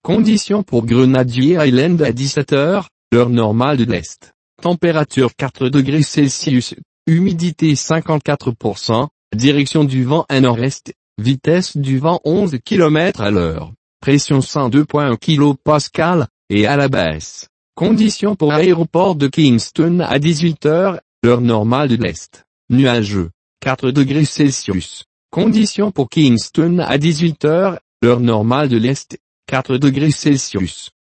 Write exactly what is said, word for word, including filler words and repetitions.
Conditions pour Grenadier Island à dix-sept heures, heure normale de l'Est. Température quatre degrés Celsius, humidité cinquante-quatre pour cent, direction du vent à nord-est, vitesse du vent onze kilomètres à l'heure, pression cent deux virgule un kilopascales, et à la baisse. Conditions pour aéroport de Kingston à dix-huit heures, heure normale de l'Est. Nuageux, quatre degrés Celsius. Conditions pour Kingston à dix-huit heures, heure normale de l'Est, quatre degrés Celsius.